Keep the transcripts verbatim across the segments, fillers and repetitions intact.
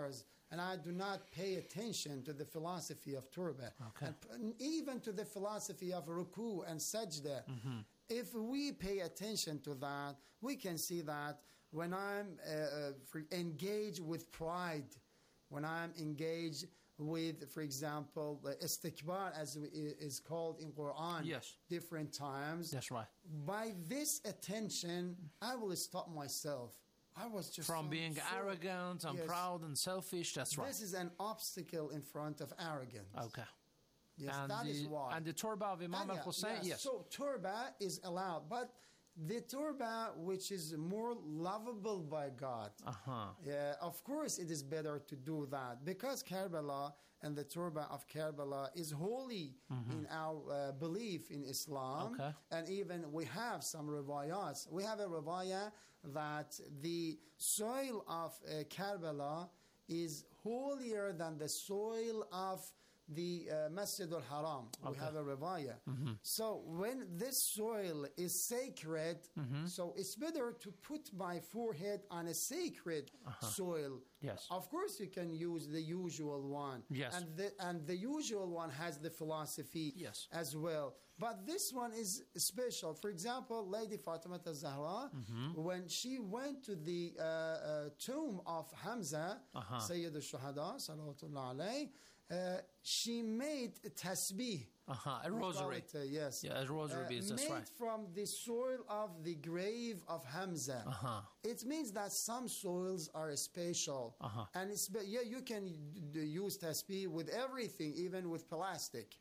hours, and I do not pay attention to the philosophy of turba, Okay. and even to the philosophy of ruku and sajda. Mm-hmm. If we pay attention to that, we can see that when I'm uh, engaged with pride, when I'm engaged with, for example, istikbar, as is called in Quran, yes. different times. That's right. By this attention, I will stop myself. I was just From so, being so, arrogant and yes. proud and selfish. That's right. This is an obstacle in front of arrogance. Okay. Yes, and that the, is why. And the turba of Imam And al-Hussein, yeah, yes. So turba is allowed, but the turba which is more lovable by God, Uh-huh. yeah, of course it is better to do that, because Karbala and the turba of Karbala is holy mm-hmm. in our uh, belief in Islam. Okay. And even we have some riwayats. We have a riwayah that the soil of uh, Karbala is holier than the soil of the uh, Masjid al-Haram. Okay. We have a riwayah. Mm-hmm. So when this soil is sacred, mm-hmm. so it's better to put my forehead on a sacred uh-huh. soil. Yes. Of course, you can use the usual one. Yes. And the, and the usual one has the philosophy yes. as well. But this one is special. For example, Lady Fatima al-Zahra, mm-hmm. when she went to the uh, uh, tomb of Hamza, uh-huh. Sayyid al-Shuhada, salawatullah alayh, Uh, she made a tasbih. Uh-huh, a rosary. It, uh, yes. Yeah, a rosary uh, beads, that's made right. from the soil of the grave of Hamza. Uh-huh. It means that some soils are special. Uh-huh. And it's, yeah, you can d- use tasbih with everything, even with plastic.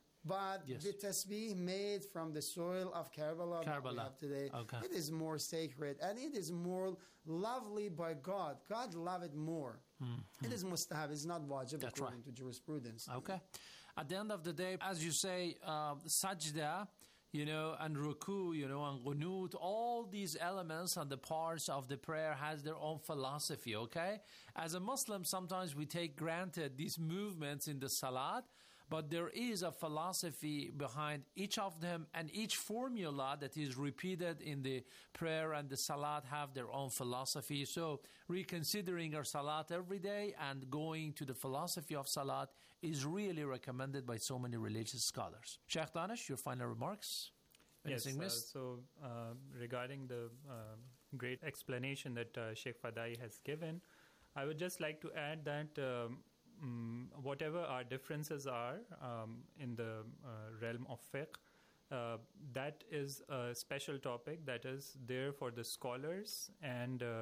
But yes. the tasbih made from the soil of Karbala, Karbala. that we have today, okay. it is more sacred and it is more lovely by God. God loved it more. Mm-hmm. It is mustahab, it's not wajib That's according right. to jurisprudence. Okay. At the end of the day, as you say, uh, sajda, you know, and ruku, you know, and qunut, all these elements and the parts of the prayer has their own philosophy, okay? As a Muslim, sometimes we take granted these movements in the salat, but there is a philosophy behind each of them, and each formula that is repeated in the prayer and the salat have their own philosophy. So reconsidering our salat every day and going to the philosophy of salat is really recommended by so many religious scholars. Sheikh Danish, your final remarks? Anything yes, missed? Uh, so uh, regarding the uh, great explanation that uh, Sheikh Fadai has given, I would just like to add that um, Um, whatever our differences are um, in the uh, realm of fiqh, uh, that is a special topic that is there for the scholars and uh,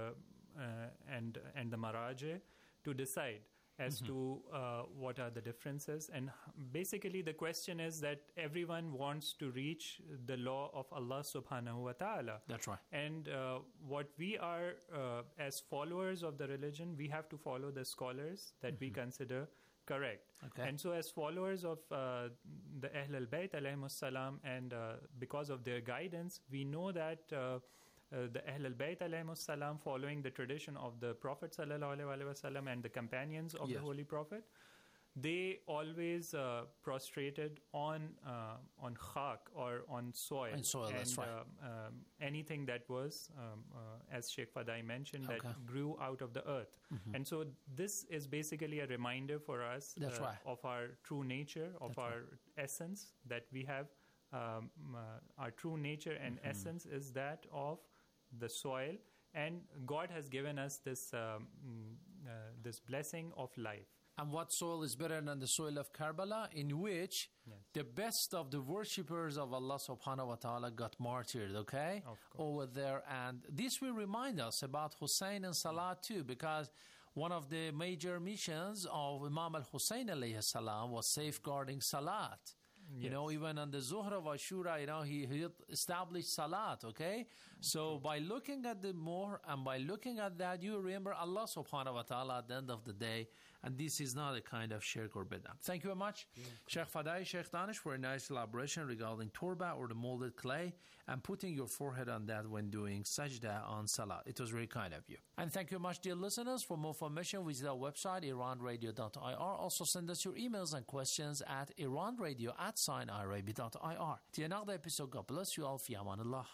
uh, and and the maraji to decide as mm-hmm. to uh, what are the differences. And basically the question is that everyone wants to reach the law of Allah subhanahu wa ta'ala. That's right. And uh, what we are uh, as followers of the religion, we have to follow the scholars that mm-hmm. we consider correct. Okay. And so as followers of uh, the Ahl al-Bayt alayhimus salam, and uh, because of their guidance, we know that uh, Uh, the Ahl al-Bayt alayhimus salam, following the tradition of the Prophet sallallahu alaihi wasallam and the companions of yes. the Holy Prophet, they always uh, prostrated on uh, on khak or on soil, and, soil, and that's right. uh, um, anything that was, um, uh, as Sheikh Fadai mentioned, okay. that grew out of the earth. Mm-hmm. And so this is basically a reminder for us that's uh, right. of our true nature, of that's our right. essence, that we have. Um, uh, our true nature and mm-hmm. essence is that of the soil, and God has given us this um, uh, this blessing of life. And what soil is better than the soil of Karbala, in which yes. the best of the worshippers of Allah subhanahu wa ta'ala got martyred, okay, over there. And this will remind us about Hussein and Salat too, because one of the major missions of Imam al-Hussein alayhi salam was safeguarding Salat. Yes. You know, even on the Zuhr of Ashura, you know, he, he established Salat, okay? So by looking at the more and by looking at that, you remember Allah subhanahu wa ta'ala at the end of the day, and this is not a kind of shirk or bid'ah. Thank you very much, yeah. Sheikh Fadai, Sheikh Danish, for a nice elaboration regarding turba or the molded clay and putting your forehead on that when doing sajda on Salat. It was very kind of you. And thank you very much, dear listeners. For more information, visit our website, iran radio dot i r. Also send us your emails and questions at iranradio at sign irab dot i r. Till another episode, God bless you all. Fi amanillah.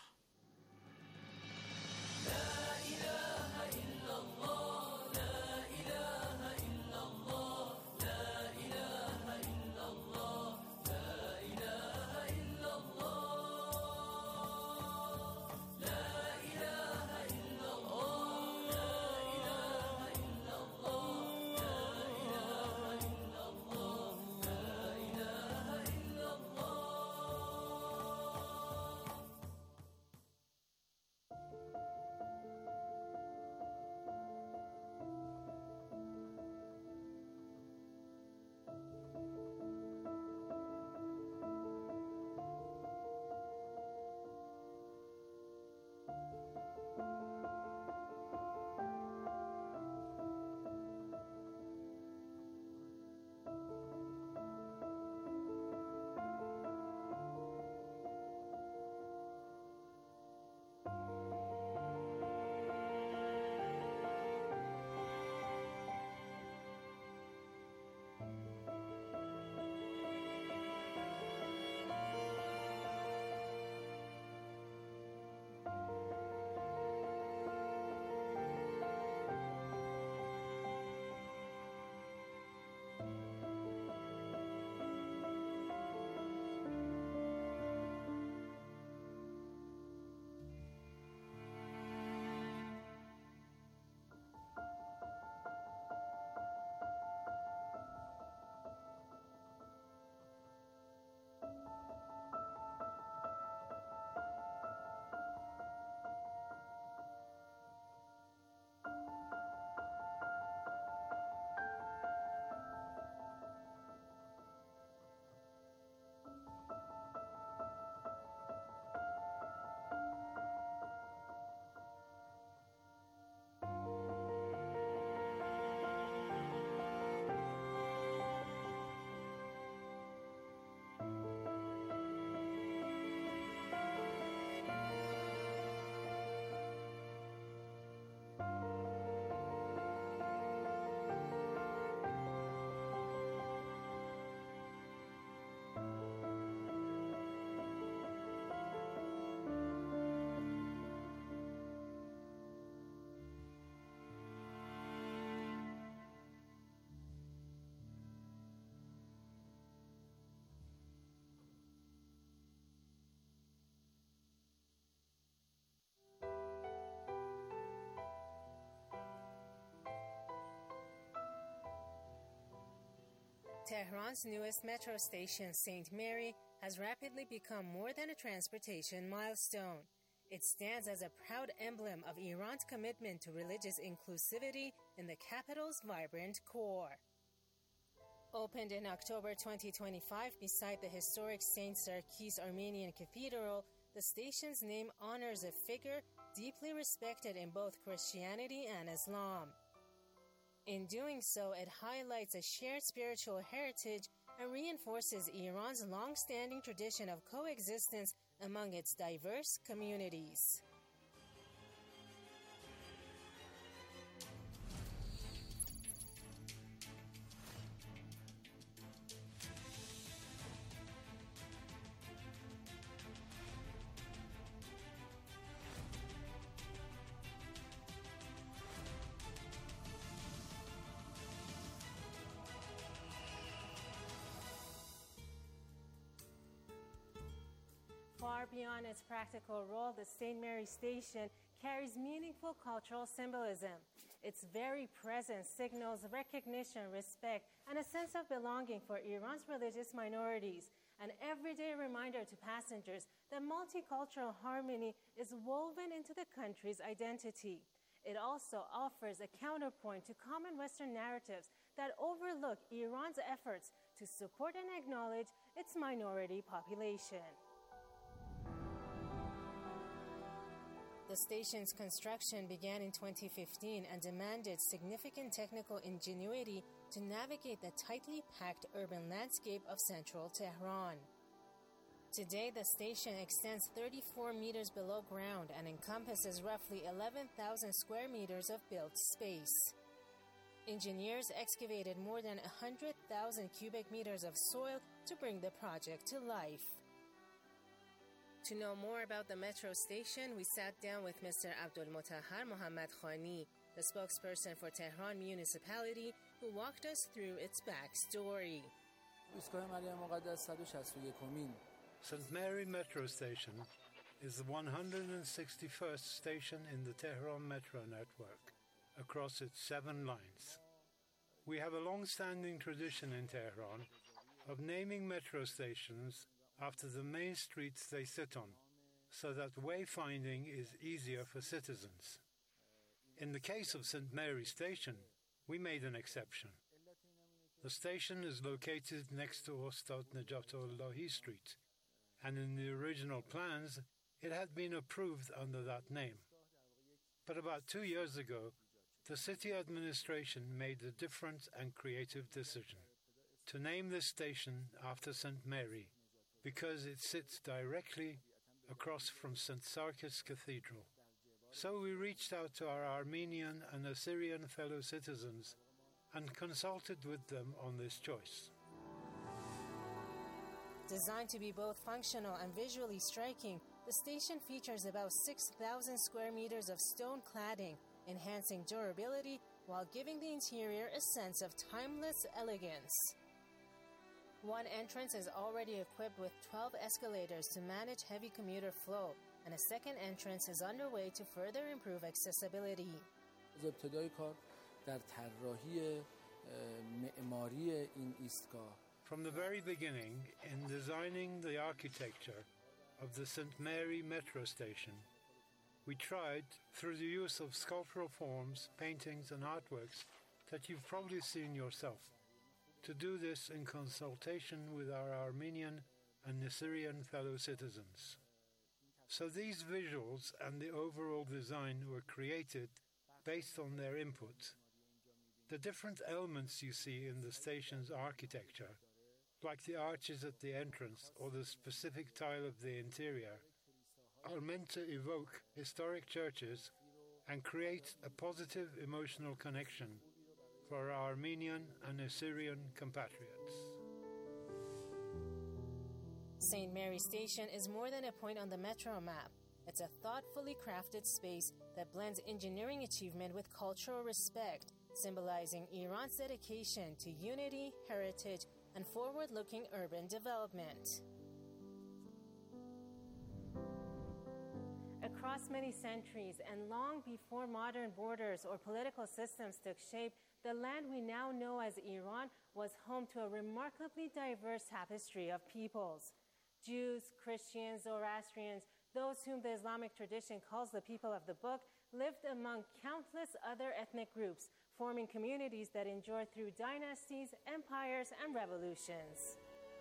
La ilaha illallah, la ilaha illallah. Tehran's newest metro station, Saint Mary, has rapidly become more than a transportation milestone. It stands as a proud emblem of Iran's commitment to religious inclusivity in the capital's vibrant core. Opened in October twenty twenty-five beside the historic Saint Sarkis Armenian Cathedral, the station's name honors a figure deeply respected in both Christianity and Islam. In doing so, it highlights a shared spiritual heritage and reinforces Iran's long-standing tradition of coexistence among its diverse communities. Far beyond its practical role, the Saint Mary Station carries meaningful cultural symbolism. Its very presence signals recognition, respect, and a sense of belonging for Iran's religious minorities, an everyday reminder to passengers that multicultural harmony is woven into the country's identity. It also offers a counterpoint to common Western narratives that overlook Iran's efforts to support and acknowledge its minority population. The station's construction began in twenty fifteen and demanded significant technical ingenuity to navigate the tightly packed urban landscape of central Tehran. Today, the station extends thirty-four meters below ground and encompasses roughly eleven thousand square meters of built space. Engineers excavated more than one hundred thousand cubic meters of soil to bring the project to life. To know more about the metro station, we sat down with Mister Abdulmotahhar Mohammad Khani, the spokesperson for Tehran municipality, who walked us through its backstory. Saint Mary Metro Station is the one hundred sixty-first station in the Tehran metro network, across its seven lines. We have a long-standing tradition in Tehran of naming metro stations after the main streets they sit on, so that wayfinding is easier for citizens. In the case of Saint Mary Station, we made an exception. The station is located next to Ostad Najatullahi Street, and in the original plans, it had been approved under that name. But about two years ago, the city administration made a different and creative decision to name this station after Saint Mary, because it sits directly across from Saint Sarkis Cathedral. So we reached out to our Armenian and Assyrian fellow citizens and consulted with them on this choice. Designed to be both functional and visually striking, the station features about six thousand square meters of stone cladding, enhancing durability while giving the interior a sense of timeless elegance. One entrance is already equipped with twelve escalators to manage heavy commuter flow, and a second entrance is underway to further improve accessibility. From the very beginning, in designing the architecture of the Saint Mary Metro Station, we tried, through the use of sculptural forms, paintings, and artworks that you've probably seen yourself, to do this in consultation with our Armenian and Assyrian fellow citizens. So these visuals and the overall design were created based on their input. The different elements you see in the station's architecture, like the arches at the entrance or the specific tile of the interior, are meant to evoke historic churches and create a positive emotional connection for our Armenian and Assyrian compatriots. Saint Mary Station is more than a point on the metro map. It's a thoughtfully crafted space that blends engineering achievement with cultural respect, symbolizing Iran's dedication to unity, heritage, and forward-looking urban development. Across many centuries and long before modern borders or political systems took shape, the land we now know as Iran was home to a remarkably diverse tapestry of peoples. Jews, Christians, Zoroastrians, those whom the Islamic tradition calls the people of the book, lived among countless other ethnic groups, forming communities that endured through dynasties, empires, and revolutions.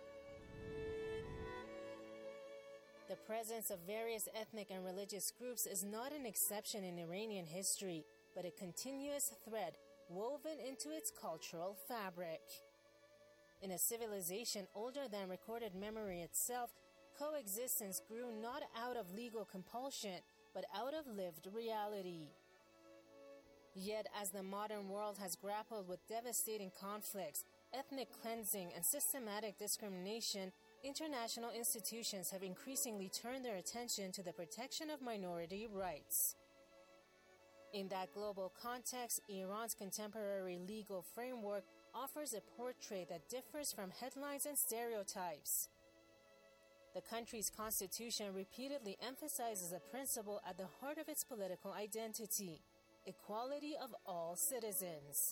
The presence of various ethnic and religious groups is not an exception in Iranian history, but a continuous thread woven into its cultural fabric. In a civilization older than recorded memory itself, coexistence grew not out of legal compulsion, but out of lived reality. Yet, as the modern world has grappled with devastating conflicts, ethnic cleansing, and systematic discrimination, international institutions have increasingly turned their attention to the protection of minority rights. In that global context, Iran's contemporary legal framework offers a portrait that differs from headlines and stereotypes. The country's constitution repeatedly emphasizes a principle at the heart of its political identity: equality of all citizens.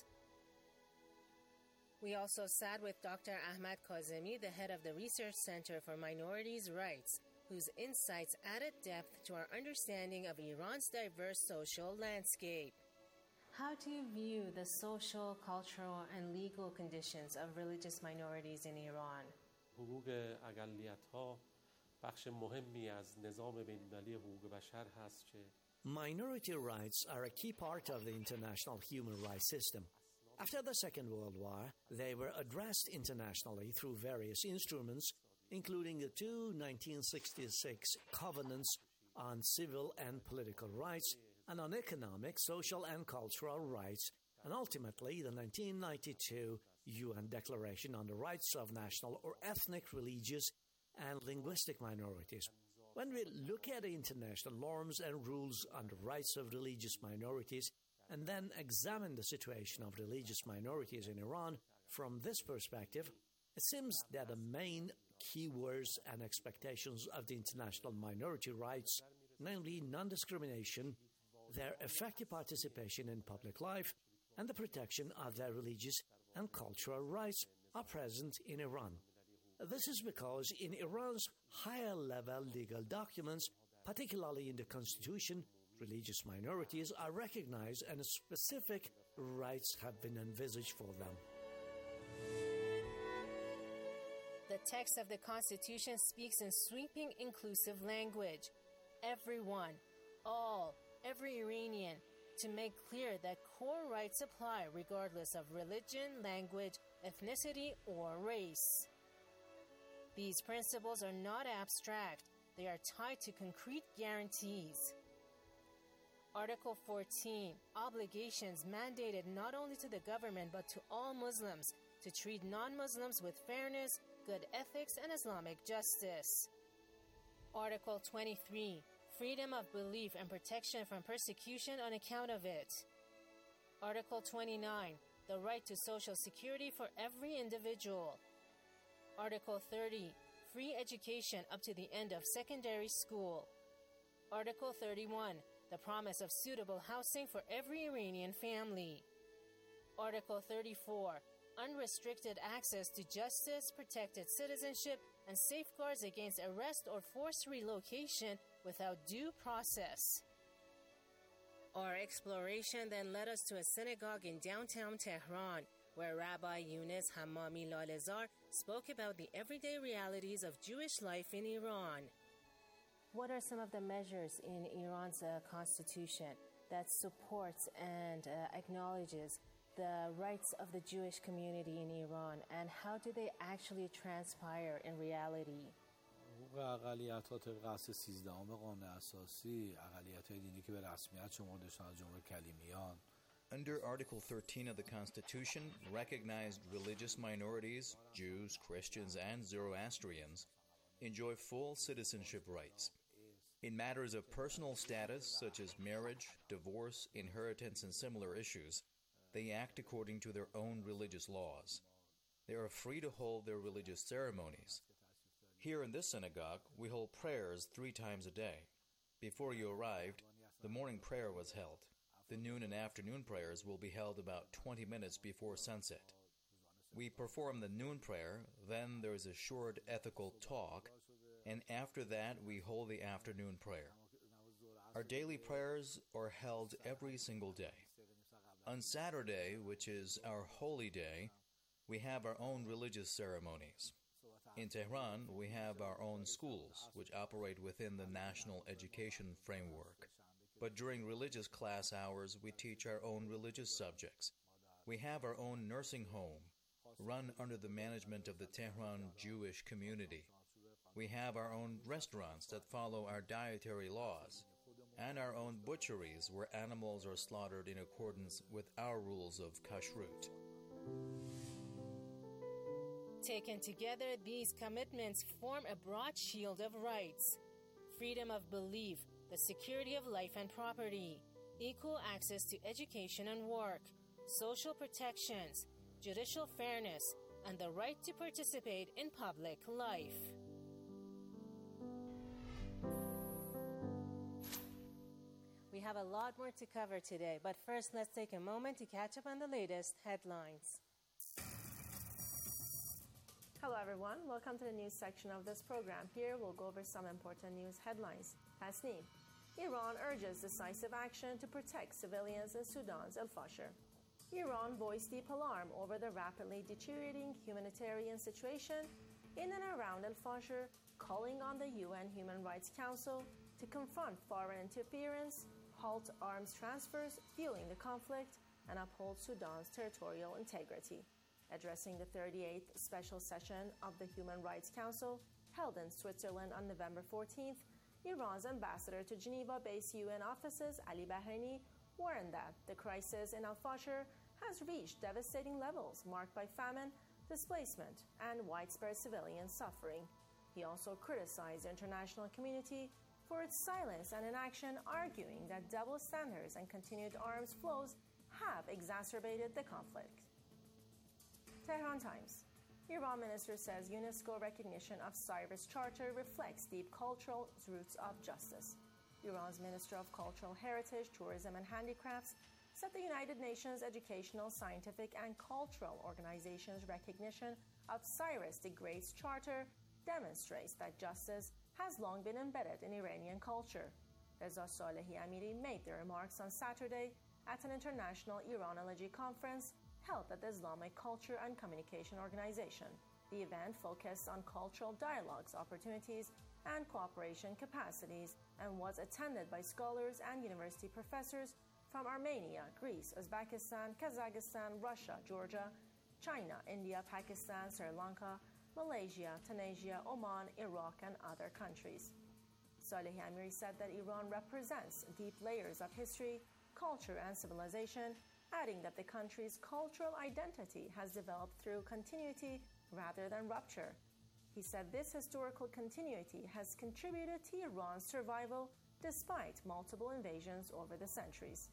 We also sat with Doctor Ahmad Kazemi, the head of the Research Center for Minorities' Rights, whose insights added depth to our understanding of Iran's diverse social landscape. How do you view the social, cultural, and legal conditions of religious minorities in Iran? حقوق اقلیت‌ها بخش مهمی از نظام بین‌المللی حقوق بشر هست که Minority rights are a key part of the international human rights system. After the Second World War, they were addressed internationally through various instruments, including the two nineteen sixty-six covenants on civil and political rights and on economic, social, and cultural rights, and ultimately the nineteen ninety-two U N Declaration on the Rights of National or Ethnic, Religious, and Linguistic Minorities. When we look at the international norms and rules on the rights of religious minorities, and then examine the situation of religious minorities in Iran from this perspective, it seems that the main keywords and expectations of the international minority rights, namely non-discrimination, their effective participation in public life, and the protection of their religious and cultural rights, are present in Iran. This is because in Iran's higher-level legal documents, particularly in the Constitution, religious minorities are recognized and specific rights have been envisaged for them. The text of the Constitution speaks in sweeping, inclusive language. Everyone, all, every Iranian, to make clear that core rights apply regardless of religion, language, ethnicity, or race. These principles are not abstract. They are tied to concrete guarantees. Article fourteen, obligations mandated not only to the government but to all Muslims to treat non-Muslims with fairness, good ethics, and Islamic justice. Article twenty-three, freedom of belief and protection from persecution on account of it. Article twenty-nine, the right to social security for every individual. Article thirty, free education up to the end of secondary school. Article thirty-one, the promise of suitable housing for every Iranian family. Article thirty-four, unrestricted access to justice, protected citizenship, and safeguards against arrest or forced relocation without due process. Our exploration then led us to a synagogue in downtown Tehran, where Rabbi Yunus Hammami Lalezar spoke about the everyday realities of Jewish life in Iran. What are some of the measures in Iran's uh, constitution that supports and uh, acknowledges the rights of the Jewish community in Iran, and how do they actually transpire in reality? حقوق اقلیت‌ها طبق اصل سیزدهم قانون اساسی اقلیت‌های دینی که به رسمیت شمرده شدن از جمله کلیمیان. Under Article thirteen of the Constitution, recognized religious minorities, Jews, Christians, and Zoroastrians, enjoy full citizenship rights. In matters of personal status, such as marriage, divorce, inheritance, and similar issues, they act according to their own religious laws. They are free to hold their religious ceremonies. Here in this synagogue, we hold prayers three times a day. Before you arrived, the morning prayer was held. The noon and afternoon prayers will be held about twenty minutes before sunset. We perform the noon prayer, then there is a short ethical talk, and after that we hold the afternoon prayer. Our daily prayers are held every single day. On Saturday, which is our holy day, we have our own religious ceremonies. In Tehran, we have our own schools, which operate within the national education framework. But during religious class hours, we teach our own religious subjects. We have our own nursing home, run under the management of the Tehran Jewish community. We have our own restaurants that follow our dietary laws, and our own butcheries where animals are slaughtered in accordance with our rules of kashrut. Taken together, these commitments form a broad shield of rights: freedom of belief, the security of life and property, equal access to education and work, social protections, judicial fairness, and the right to participate in public life. We have a lot more to cover today, but first let's take a moment to catch up on the latest headlines. Hello everyone, welcome to the news section of this program. Here we'll go over some important news headlines. Tasneem: Iran urges decisive action to protect civilians in Sudan's Al-Fashir. Iran voiced deep alarm over the rapidly deteriorating humanitarian situation in and around Al-Fashir, calling on the U N Human Rights Council to confront foreign interference, halt arms transfers fueling the conflict, and uphold Sudan's territorial integrity. Addressing the thirty-eighth special session of the Human Rights Council held in Switzerland on November fourteenth, Iran's ambassador to Geneva-based U N offices, Ali Bahraini, warned that the crisis in Al-Fashir has reached devastating levels marked by famine, displacement, and widespread civilian suffering. He also criticized the international community for its silence and inaction, arguing that double standards and continued arms flows have exacerbated the conflict. Tehran Times: Iran minister says UNESCO recognition of Cyrus Charter reflects deep cultural roots of justice. Iran's Minister of Cultural Heritage, Tourism and Handicrafts said the United Nations Educational, Scientific and Cultural Organization's recognition of Cyrus the Great's Charter demonstrates that justice has long been embedded in Iranian culture. Reza Salehi Amiri made the remarks on Saturday at an international Iranology conference held at the Islamic Culture and Communication Organization. The event focused on cultural dialogues, opportunities, and cooperation capacities, and was attended by scholars and university professors from Armenia, Greece, Uzbekistan, Kazakhstan, Russia, Georgia, China, India, Pakistan, Sri Lanka, Malaysia, Tunisia, Oman, Iraq, and other countries. Salehi Amiri said that Iran represents deep layers of history, culture, and civilization, adding that the country's cultural identity has developed through continuity rather than rupture. He said this historical continuity has contributed to Iran's survival despite multiple invasions over the centuries.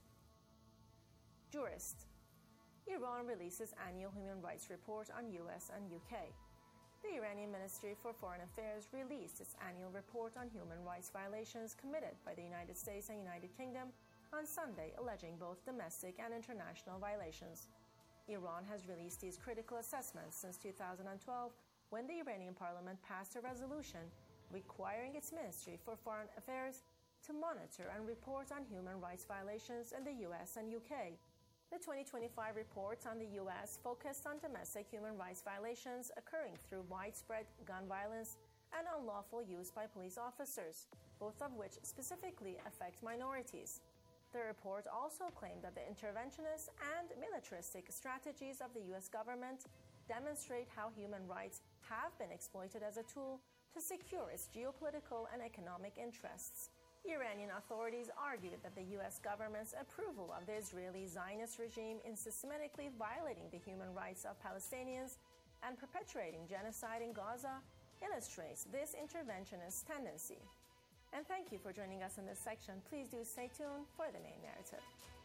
Jurist: Iran releases annual human rights report on U S and U K. The Iranian Ministry for Foreign Affairs released its annual report on human rights violations committed by the United States and United Kingdom on Sunday, alleging both domestic and international violations. Iran has released these critical assessments since two thousand twelve, when the Iranian parliament passed a resolution requiring its Ministry for Foreign Affairs to monitor and report on human rights violations in the U S and U K. The twenty twenty-five report on the U S focused on domestic human rights violations occurring through widespread gun violence and unlawful use by police officers, both of which specifically affect minorities. The report also claimed that the interventionist and militaristic strategies of the U S government demonstrate how human rights have been exploited as a tool to secure its geopolitical and economic interests. Iranian authorities argued that the U S government's approval of the Israeli Zionist regime in systematically violating the human rights of Palestinians and perpetuating genocide in Gaza illustrates this interventionist tendency. And thank you for joining us in this section. Please do stay tuned for the main narrative.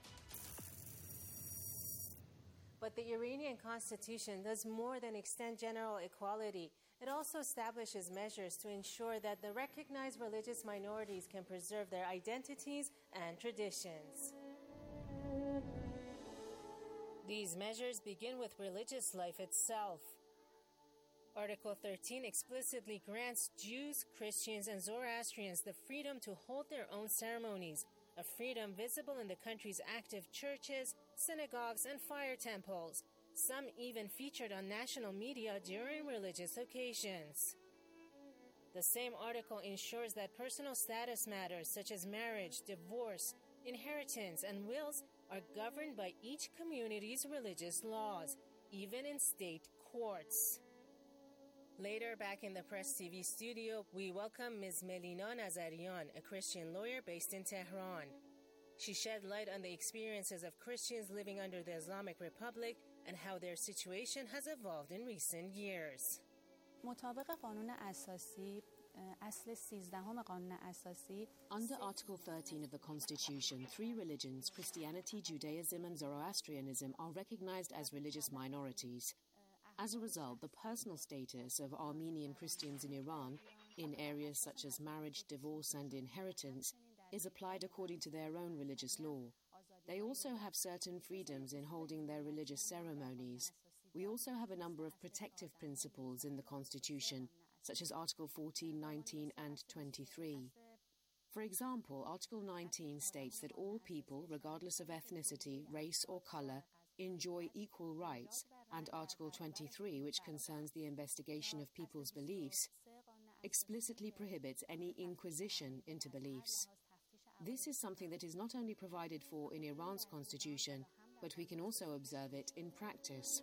But the Iranian constitution does more than extend general equality. It also establishes measures to ensure that the recognized religious minorities can preserve their identities and traditions. These measures begin with religious life itself. Article thirteen explicitly grants Jews, Christians, and Zoroastrians the freedom to hold their own ceremonies, a freedom visible in the country's active churches, synagogues, and fire temples, some even featured on national media during religious occasions. The same article ensures that personal status matters such as marriage, divorce, inheritance, and wills are governed by each community's religious laws, even in state courts. Later, back in the Press T V studio, we welcome Miz Melina Nazarian, a Christian lawyer based in Tehran. She shed light on the experiences of Christians living under the Islamic Republic and how their situation has evolved in recent years. مطابق قانون اساسی اصل سیزدهم قانون اساسی Under Article thirteen of the Constitution, three religions, Christianity, Judaism, and Zoroastrianism, are recognized as religious minorities. As a result, the personal status of Armenian Christians in Iran, in areas such as marriage, divorce, and inheritance, is applied according to their own religious law. They also have certain freedoms in holding their religious ceremonies. We also have a number of protective principles in the Constitution, such as Article fourteen, nineteen, and twenty-three. For example, Article nineteen states that all people, regardless of ethnicity, race, or color, enjoy equal rights, and Article twenty-three, which concerns the investigation of people's beliefs, explicitly prohibits any inquisition into beliefs. This is something that is not only provided for in Iran's constitution, but we can also observe it in practice.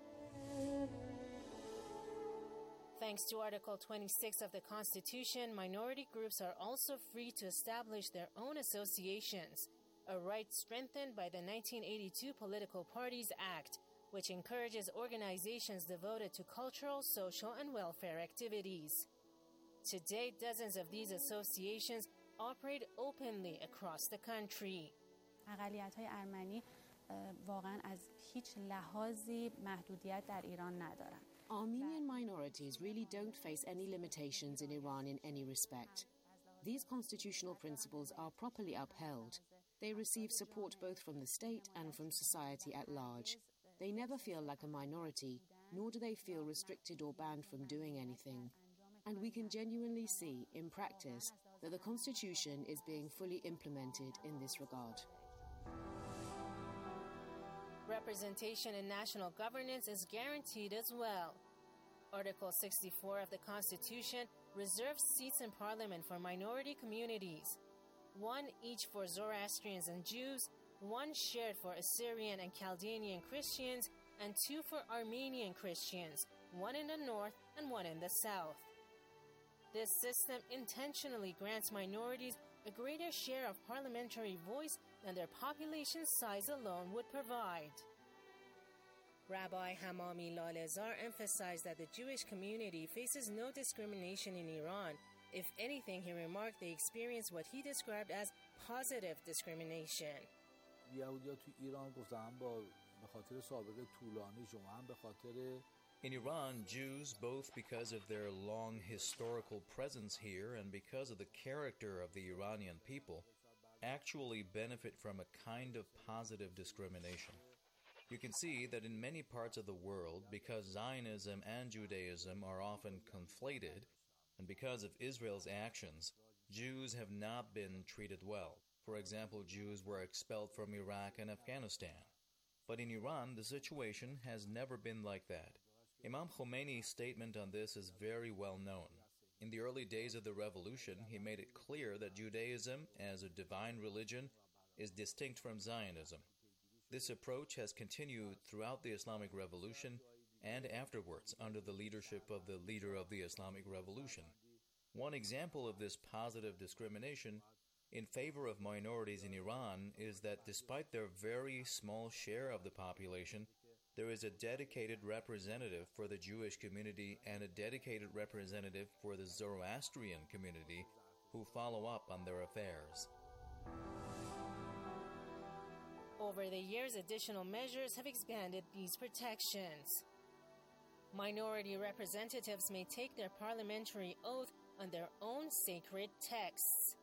Thanks to Article twenty-six of the Constitution, minority groups are also free to establish their own associations, a right strengthened by the nineteen eighty-two Political Parties Act, which encourages organizations devoted to cultural, social, and welfare activities. To date, dozens of these associations operate openly across the country. اقلیت‌های ارمنی واقعاً از هیچ لحاظی محدودیت در ایران ندارن. Armenian minorities really don't face any limitations in Iran in any respect. These constitutional principles are properly upheld. They receive support both from the state and from society at large. They never feel like a minority, nor do they feel restricted or banned from doing anything. And we can genuinely see, in practice, that the Constitution is being fully implemented in this regard. Representation in national governance is guaranteed as well. Article sixty-four of the Constitution reserves seats in Parliament for minority communities, one each for Zoroastrians and Jews, one shared for Assyrian and Chaldean Christians, and two for Armenian Christians, one in the north and one in the south. This system intentionally grants minorities a greater share of parliamentary voice than their population size alone would provide. Rabbi Hamami Lalezar emphasized that the Jewish community faces no discrimination in Iran. If anything, he remarked they experience what he described as positive discrimination. یهودی‌ها تو ایران گفتم با به خاطر سابقه طولانیشون هم به خاطر In Iran, Jews, both because of their long historical presence here and because of the character of the Iranian people, actually benefit from a kind of positive discrimination. You can see that in many parts of the world, because Zionism and Judaism are often conflated, and because of Israel's actions, Jews have not been treated well. For example, Jews were expelled from Iraq and Afghanistan. But in Iran, the situation has never been like that. Imam Khomeini's statement on this is very well known. In the early days of the revolution, he made it clear that Judaism, as a divine religion, is distinct from Zionism. This approach has continued throughout the Islamic Revolution and afterwards under the leadership of the leader of the Islamic Revolution. One example of this positive discrimination in favor of minorities in Iran is that despite their very small share of the population, there is a dedicated representative for the Jewish community and a dedicated representative for the Zoroastrian community who follow up on their affairs. Over the years, additional measures have expanded these protections. Minority representatives may take their parliamentary oath on their own sacred texts.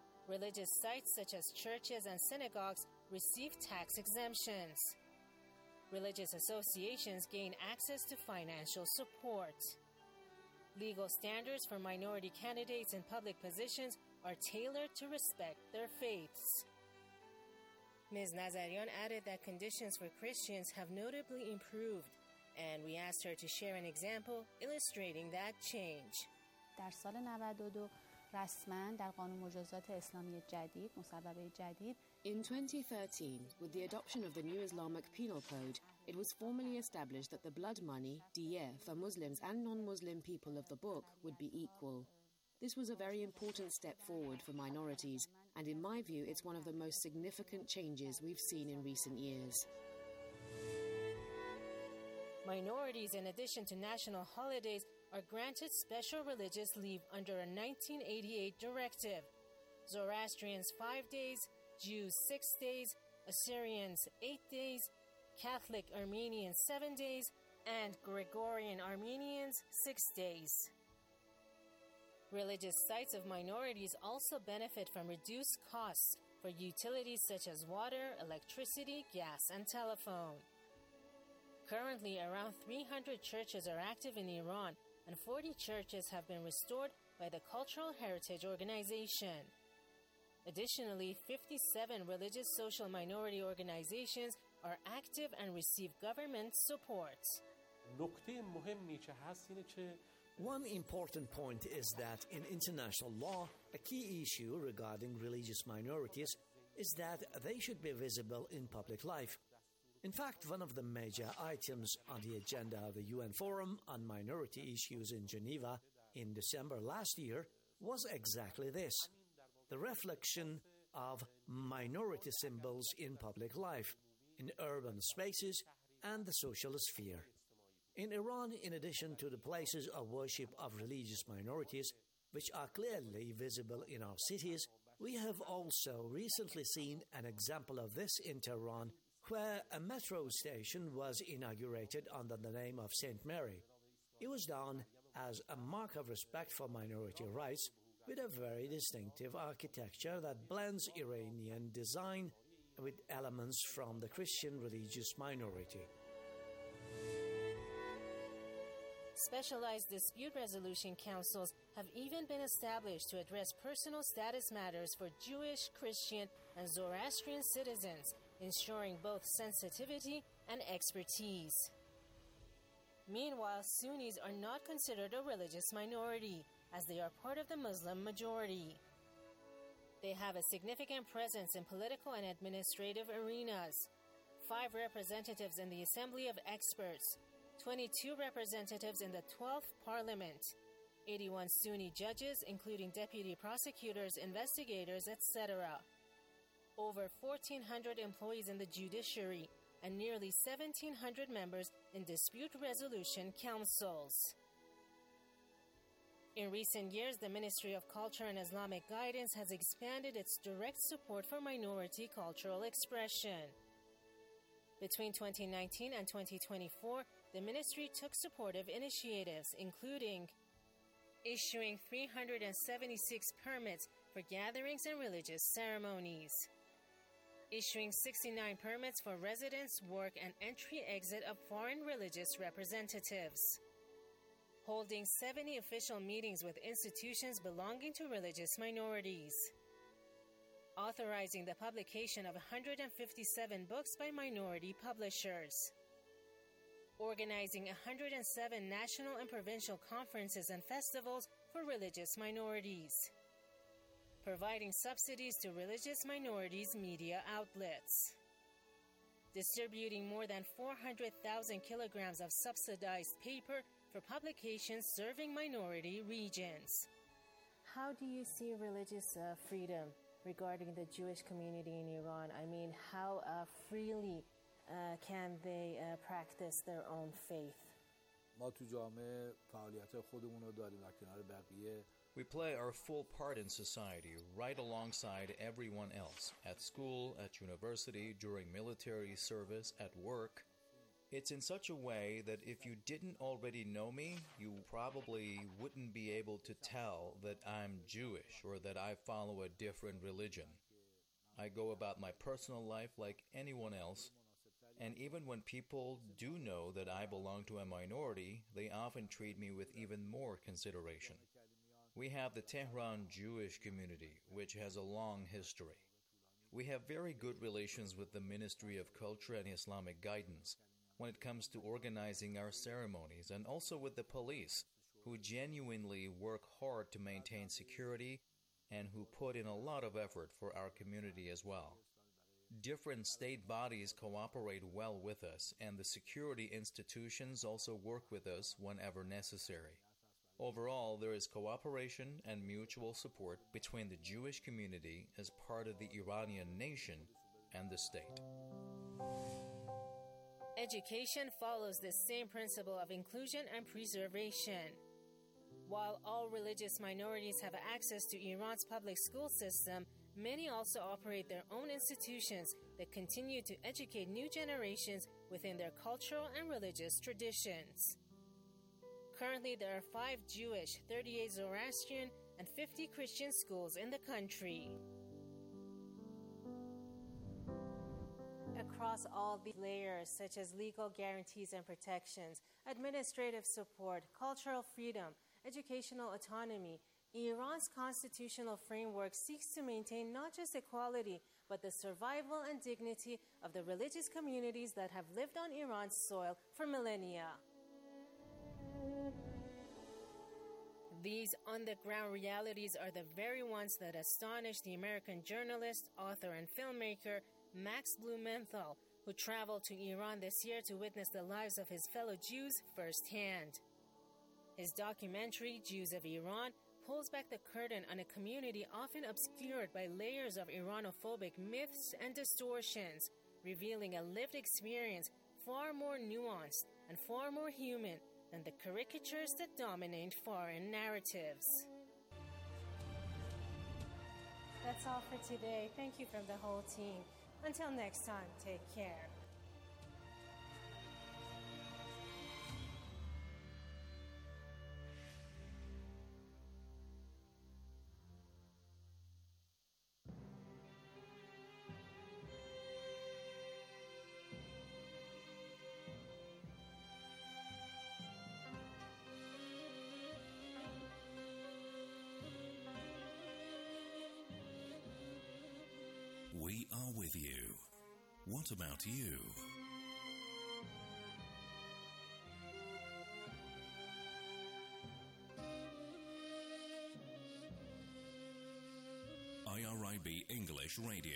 Religious sites such as churches and synagogues receive tax exemptions. Religious associations gain access to financial support. Legal standards for minority candidates in public positions are tailored to respect their faiths. Miz Nazarian added that conditions for Christians have notably improved, and we asked her to share an example illustrating that change. در سال نود و دو رسما در قانون مجازات اسلامی جدید مصوبه جدید In twenty thirteen, with the adoption of the new Islamic Penal Code, it was formally established that the blood money, diyah, for Muslims and non-Muslim people of the book would be equal. This was a very important step forward for minorities, and in my view, it's one of the most significant changes we've seen in recent years. Minorities, in addition to national holidays, are granted special religious leave under a nineteen eighty-eight directive. Zoroastrians five days, Jews six days, Assyrians eight days, Catholic Armenians seven days, and Gregorian Armenians six days. Religious sites of minorities also benefit from reduced costs for utilities such as water, electricity, gas, and telephone. Currently, around three hundred churches are active in Iran, and forty churches have been restored by the Cultural Heritage Organization. Additionally, fifty-seven religious social minority organizations are active and receive government support. One important point is that in international law, a key issue regarding religious minorities is that they should be visible in public life. In fact, one of the major items on the agenda of the U N Forum on Minority Issues in Geneva in December last year was exactly this: the reflection of minority symbols in public life, in urban spaces, and the social sphere. In Iran, in addition to the places of worship of religious minorities, which are clearly visible in our cities, we have also recently seen an example of this in Tehran, where a metro station was inaugurated under the name of Saint Mary. It was done as a mark of respect for minority rights, with a very distinctive architecture that blends Iranian design with elements from the Christian religious minority. Specialized dispute resolution councils have even been established to address personal status matters for Jewish, Christian, and Zoroastrian citizens, ensuring both sensitivity and expertise. Meanwhile, Sunnis are not considered a religious minority, as they are part of the Muslim majority. They have a significant presence in political and administrative arenas. Five representatives in the Assembly of Experts, twenty-two representatives in the twelfth Parliament, eighty-one Sunni judges, including deputy prosecutors, investigators, et cetera, over fourteen hundred employees in the judiciary, and nearly seventeen hundred members in dispute resolution councils. In recent years, the Ministry of Culture and Islamic Guidance has expanded its direct support for minority cultural expression. Between twenty nineteen and twenty twenty-four, the ministry took supportive initiatives, including issuing three hundred seventy-six permits for gatherings and religious ceremonies, issuing sixty-nine permits for residence, work, and entry-exit of foreign religious representatives, holding seventy official meetings with institutions belonging to religious minorities, authorizing the publication of one hundred fifty-seven books by minority publishers, organizing one hundred seven national and provincial conferences and festivals for religious minorities, providing subsidies to religious minorities' media outlets, distributing more than four hundred thousand kilograms of subsidized paper for publications serving minority regions. How do you see religious uh, freedom regarding the Jewish community in Iran? I mean, how uh, freely uh, can they uh, practice their own faith? ما تو جامعه فعالیت خودمون رو داریم و کنار بقیه We play our full part in society right alongside everyone else, at school, at university, during military service, at work. It's in such a way that if you didn't already know me, you probably wouldn't be able to tell that I'm Jewish or that I follow a different religion. I go about my personal life like anyone else, And even when people do know that I belong to a minority, they often treat me with even more consideration. We have the Tehran Jewish community, which has a long history. We have very good relations with the Ministry of Culture and Islamic Guidance when it comes to organizing our ceremonies, and also with the police, who genuinely work hard to maintain security and who put in a lot of effort for our community as well. Different state bodies cooperate well with us, and the security institutions also work with us whenever necessary. Overall, there is cooperation and mutual support between the Jewish community as part of the Iranian nation and the state. Education follows the same principle of inclusion and preservation. While all religious minorities have access to Iran's public school system, many also operate their own institutions that continue to educate new generations within their cultural and religious traditions. Currently, there are five Jewish, thirty-eight Zoroastrian, and fifty Christian schools in the country. Across all these layers, such as legal guarantees and protections, administrative support, cultural freedom, educational autonomy, Iran's constitutional framework seeks to maintain not just equality, but the survival and dignity of the religious communities that have lived on Iran's soil for millennia. These on-the-ground realities are the very ones that astonished the American journalist, author, and filmmaker Max Blumenthal, who traveled to Iran this year to witness the lives of his fellow Jews firsthand. His documentary, Jews of Iran, pulls back the curtain on a community often obscured by layers of Iranophobic myths and distortions, revealing a lived experience far more nuanced and far more human than the caricatures that dominate foreign narratives. That's all for today. Thank you from the whole team. Until next time, take care. We are with you. What about you? I R I B English Radio.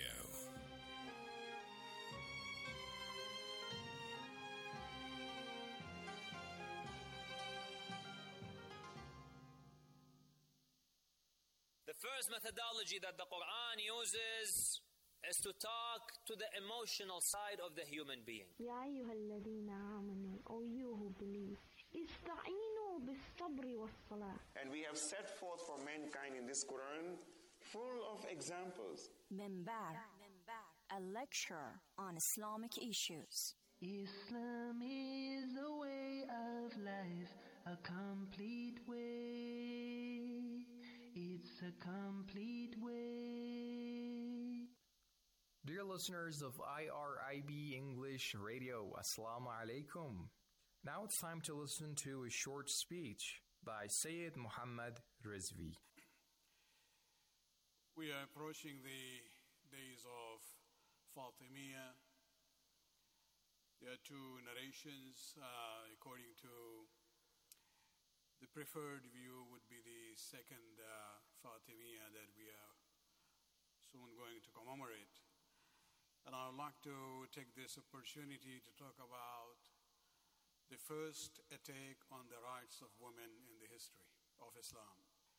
The first methodology that the Quran uses is to talk to the emotional side of the human being. يا أيها الذين آمنوا, O you who believe, استعينوا بالصبر والصلاة. And we have set forth for mankind in this Quran full of examples. Minbar, a lecture on Islamic issues. Islam is a way of life, a complete way. It's a complete way. Dear listeners of I R I B English Radio, Assalamu alaikum. Now it's time to listen to a short speech by Sayyid Muhammad Rizvi. We are approaching the days of Fatimiyya. There are two narrations. Uh, according to the preferred view would be the second uh, Fatimiyya that we are soon going to commemorate. And I would like to take this opportunity to talk about the first attack on the rights of women in the history of Islam.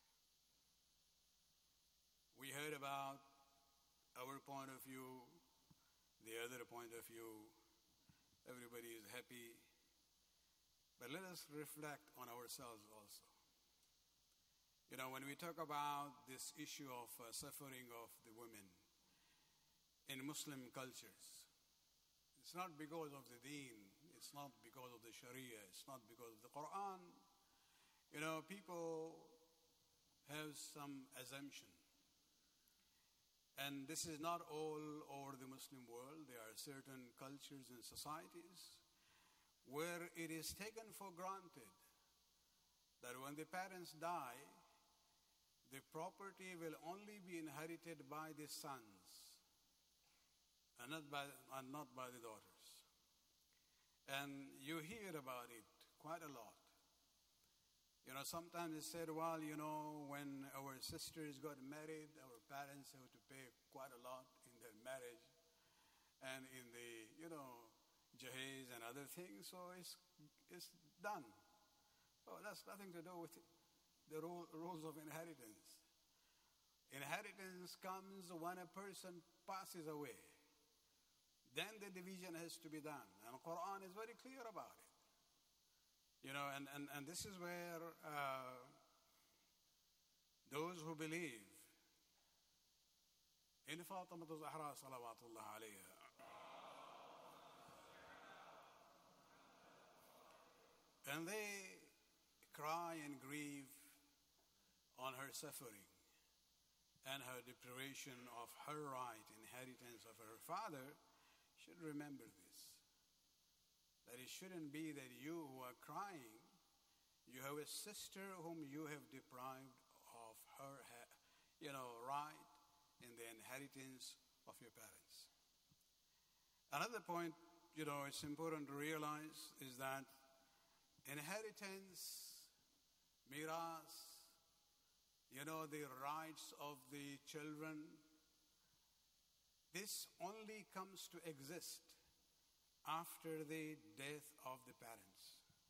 We heard about our point of view, the other point of view. Everybody is happy. But let us reflect on ourselves also. You know, when we talk about this issue of uh, suffering of the women in Muslim cultures, it's not because of the deen, it's not because of the Sharia, it's not because of the Quran. You know, people have some assumption. And this is not all over the Muslim world. There are certain cultures and societies where it is taken for granted that when the parents die, the property will only be inherited by the sons and not by, and not by the daughters. And you hear about it quite a lot. You know, sometimes it's said, well, you know, when our sisters got married, our parents have to pay quite a lot in their marriage and in the, you know, jahez and other things, so it's, it's done. Oh, that's nothing to do with the rule, rules of inheritance. Inheritance comes when a person passes away. Then the division has to be done. And the Quran is very clear about it. You know, and, and, and this is where uh, those who believe in Fatima Zahra salawatullah alayha, and they cry and grieve on her suffering and her deprivation of her right, inheritance of her father, should remember this. That it shouldn't be that you who are crying, you have a sister whom you have deprived of her, you know, right in the inheritance of your parents. Another point, you know, it's important to realize is that inheritance, miras, you know, the rights of the children, this only comes to exist after the death of the parents.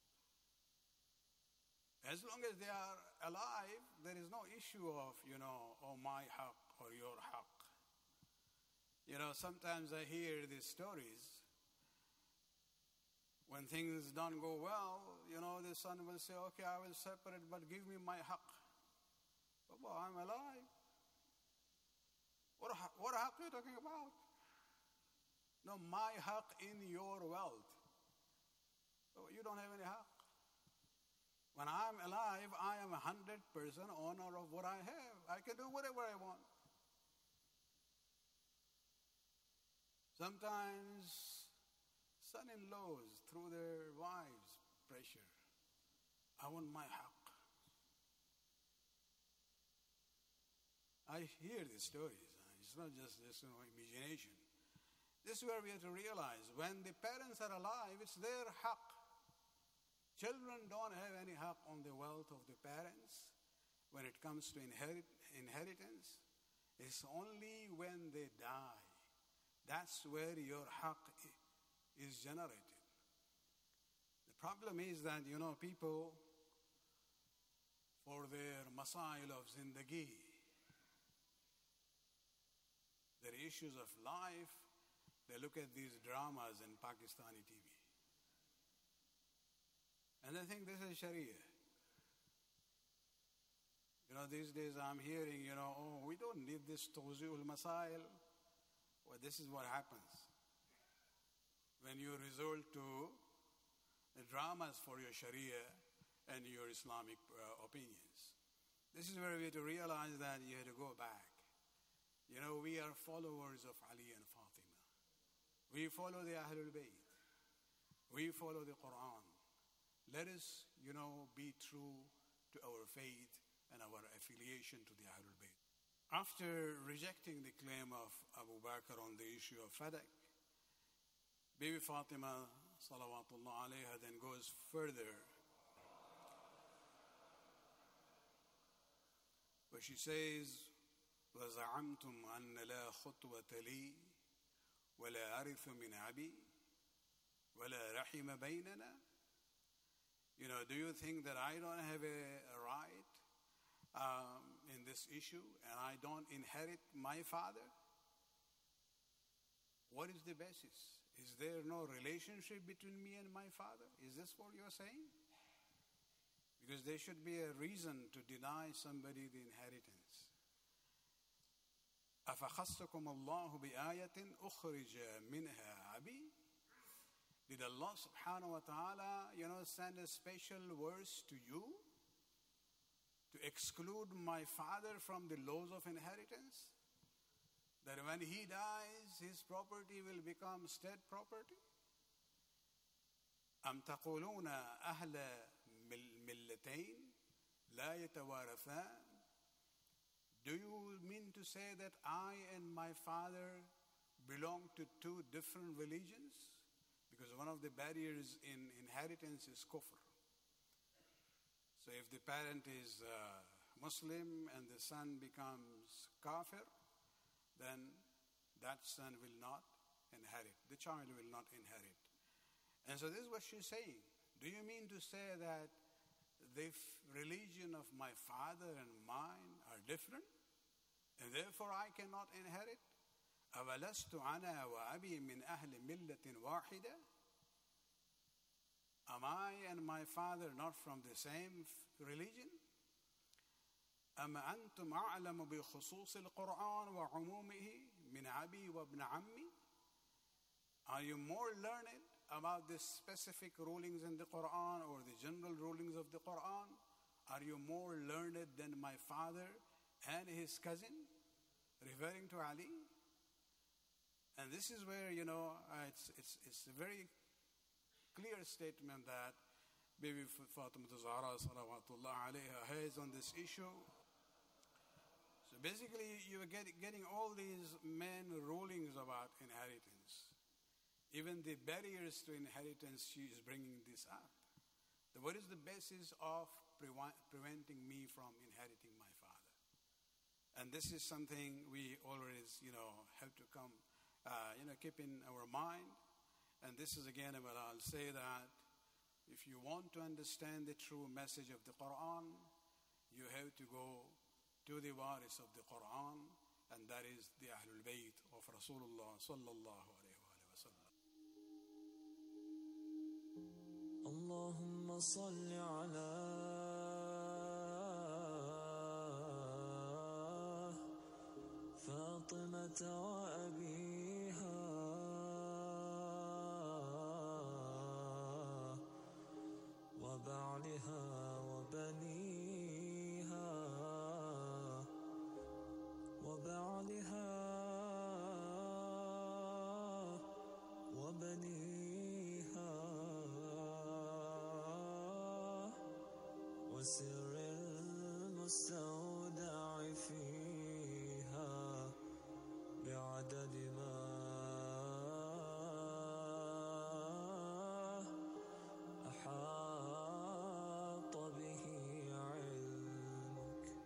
As long as they are alive, there is no issue of, you know, oh, my haqq or your haqq. You know, sometimes I hear these stories. When things don't go well, you know, the son will say, okay, I will separate, but give me my haqq. But, well, I'm alive. What, what haqq are you talking about? No, my haqq in your wealth. So you don't have any haqq. When I'm alive, I am one hundred percent owner of what I have. I can do whatever I want. Sometimes son-in-laws, through their wives' pressure, I want my haqq. I hear these stories. It's not just this, you know, imagination. This is where we have to realize, when the parents are alive, it's their haqq. Children don't have any haqq on the wealth of the parents when it comes to inherit, inheritance. It's only when they die. That's where your haqq is generated. The problem is that, you know, people, for their masail of zindagi, their issues of life, they look at these dramas in Pakistani T V. And they think this is Sharia. You know, these days I'm hearing, you know, oh, we don't need this tawzi'ul masail. Well, this is what happens when you resort to the dramas for your Sharia and your Islamic uh, opinions. This is where we have to realize that you have to go back. You know, we are followers of Ali and Fatima. We follow the Ahlul Bayt. We follow the Quran. Let us, you know, be true to our faith and our affiliation to the Ahlul Bayt. After rejecting the claim of Abu Bakr on the issue of Fadak, Bibi Fatima, salawatullah alayha, then goes further, where she says, وَزَعَمْتُمْ أَنَّ لَا خُطْوَةَ لِي وَلَا أَرِثُ مِنْ أَبِي وَلَا رَحِمَ بَيْنَنَا. You know, do you think that I don't have a, a right um, in this issue and I don't inherit my father? What is the basis? Is there no relationship between me and my father? Is this what you're saying? Because there should be a reason to deny somebody the inheritance. أَفَخَصَّكُمُ اللَّهُ بِآيَةٍ أُخْرِجَ مِنْهَا أَبِي. Did Allah subhanahu wa ta'ala, you know, send a special verse to you to exclude my father from the laws of inheritance? that when he dies, his property will become state property? أم تقولون أهل ملتين لا يتوارثان? Do you mean to say that I and my father belong to two different religions? Because one of the barriers in inheritance is kufr. So if the parent is uh, Muslim and the son becomes kafir, then that son will not inherit. The child will not inherit. And so this is what she's saying. Do you mean to say that the religion of my father and mine are different, and therefore I cannot inherit? أَوَلَسْتُ أَنَا وَأَبِي مِنْ أَهْلِ مِلَّةٍ وَاحِدَةٍ? Am I and my father not from the same religion? أَمَا أَنْتُمْ أَعْلَمُ بِخُصُوصِ الْقُرْآنِ وَعُمُومِهِ مِنْ أَبِي وَابْنِ عَمِّي? Are you more learned about the specific rulings in the Quran or the general rulings of the Quran? Are you more learned than my father and his cousin? Referring to Ali. And this is where, you know, uh, it's, it's, it's a very clear statement that Bibi Fatima Zahra salawatullah alayha has on this issue. So basically, you are get, getting all these men rulings about inheritance. Even the barriers to inheritance, she is bringing this up. So what is the basis of pre- preventing me from inheriting my father? And this is something we always, you know, have to come, uh, you know, keep in our mind. And this is again, well, I'll say that if you want to understand the true message of the Quran, you have to go to the waris of the Quran, and that is the Ahlul Bayt of Rasulullah sallallahu alayhi wa sallam. اللهم صل على فاطمة وأبيها وبعلها وبنيها وبعلها وبنيها وسر المستودع فيها بعدد ما أحاط به علمك.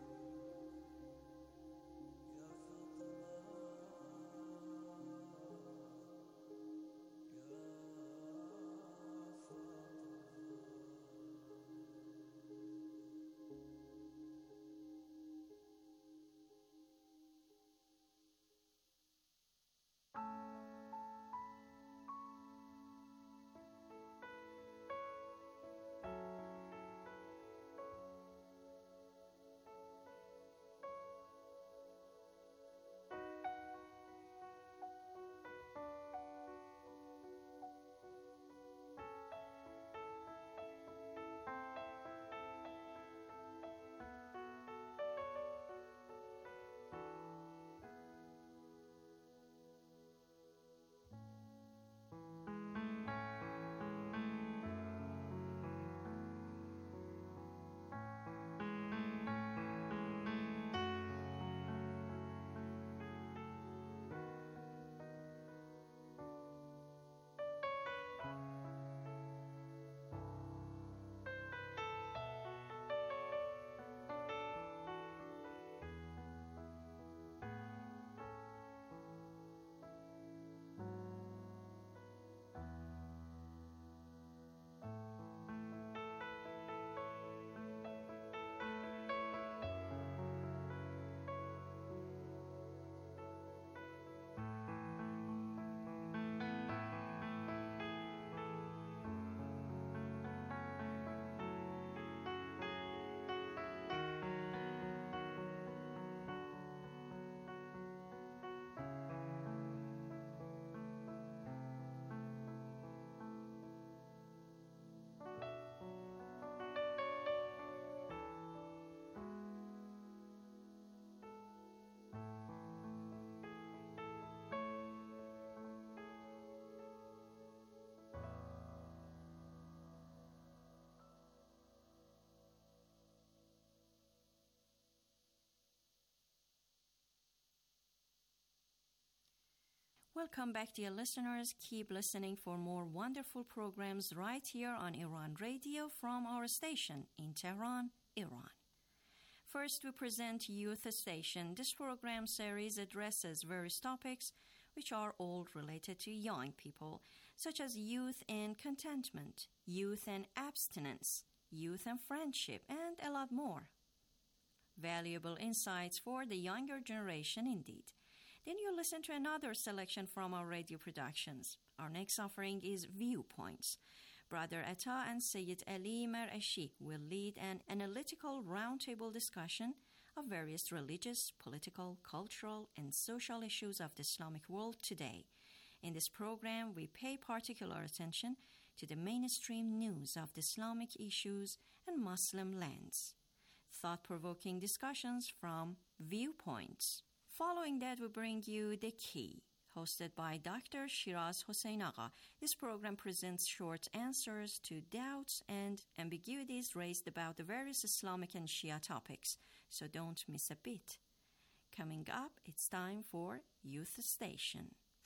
Welcome back, dear listeners. Keep listening for more wonderful programs right here on Iran Radio from our station in Tehran, Iran. First, we present Youth Station. This program series addresses various topics which are all related to young people, such as youth and contentment, youth and abstinence, youth and friendship, and a lot more. Valuable insights for the younger generation indeed. Then you listen to another selection from our radio productions. Our next offering is Viewpoints. Brother Atta and Sayyid Ali Marashi will lead an analytical roundtable discussion of various religious, political, cultural, and social issues of the Islamic world today. In this program, we pay particular attention to the mainstream news of the Islamic issues and Muslim lands. Thought-provoking discussions from Viewpoints. Following that, we bring you The Key, hosted by Doctor Shiraz Hossein Agha. This program presents short answers to doubts and ambiguities raised about the various Islamic and Shia topics, so don't miss a bit. Coming up, it's time for Youth Station.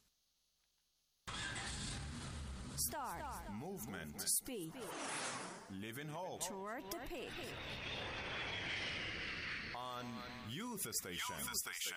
Start. Start. Movement. Speed. Live in hope. Toward the peak. On Youth Station. Youth Station.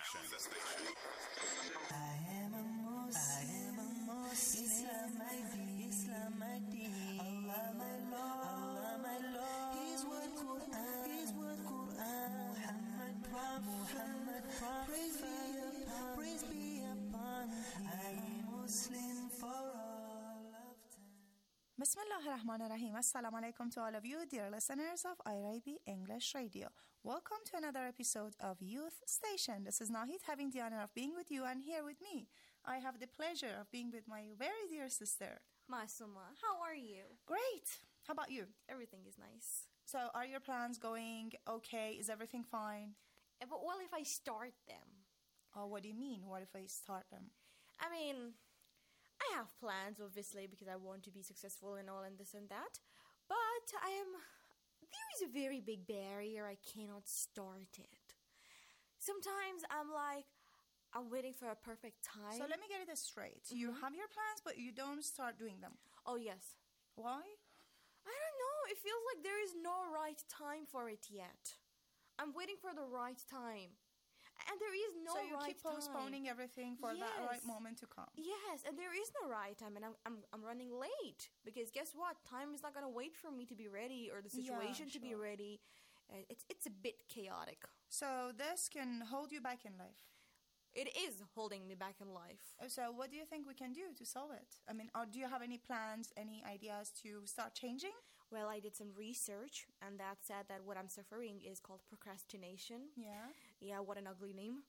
I am a Muslim. I am a Muslim. Islam my deen. Islam my deen. Allah my Lord. Allah my Lord. His word Quran. His word Quran. Muhammad Prophet. Muhammad Prophet. Praise be upon. Praise be upon. I am Muslim for all of time. Bismillah ar-Rahman ar-Rahim. Assalamu alaikum to all of you, dear listeners of I R I B English Radio. Welcome to another episode of Youth Station. This is Nahid, having the honor of being with you, and here with me, I have the pleasure of being with my very dear sister. Masuma, how are you? Great. How about you? Everything is nice. So, are your plans going okay? Is everything fine? Yeah, but what if I start them? Oh, what do you mean? What if I start them? I mean, I have plans, obviously, because I want to be successful and all and this and that. But I am... There is a very big barrier. I cannot start it. Sometimes I'm like, I'm waiting for a perfect time. So let me get it straight. Mm-hmm. You have your plans, but you don't start doing them. Oh, yes. Why? I don't know. It feels like there is no right time for it yet. I'm waiting for the right time. And there is no right time. So you right keep postponing time. everything for yes. that right moment to come. Yes, and there is no right time, and I'm I'm I'm running late because guess what? Time is not going to wait for me to be ready or the situation yeah, to sure. be ready. Uh, it's it's a bit chaotic. So this can hold you back in life. It is holding me back in life. So what do you think we can do to solve it? I mean, or do you have any plans, any ideas to start changing? Well, I did some research, and that said that what I'm suffering is called procrastination. Yeah. Yeah, what an ugly name.